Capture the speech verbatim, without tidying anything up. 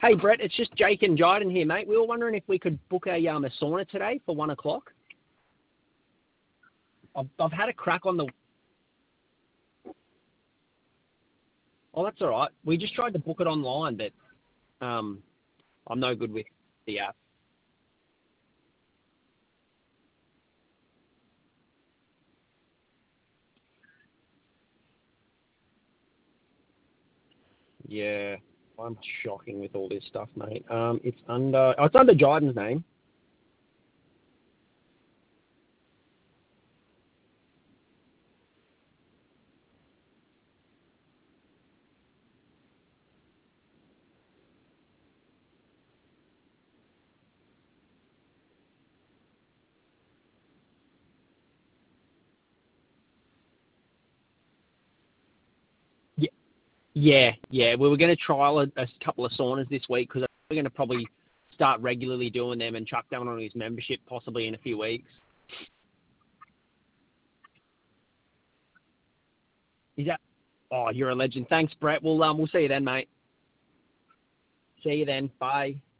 Hey, Brett, it's just Jake and Jyden here, mate. We were wondering if we could book a, um, a sauna today for one o'clock. I've, I've had a crack on the... Oh, that's all right. We just tried to book it online, but um, I'm no good with the app. Yeah, I'm shocking with all this stuff, mate. Um, it's under... Oh, it's under Jyden's name. Yeah, yeah, yeah. We were going to trial a, a couple of saunas this week because we're going to probably start regularly doing them and chuck down on his membership possibly in a few weeks. Is that? Oh, you're a legend. Thanks, Brett. We'll um, we'll see you then, mate. See you then. Bye.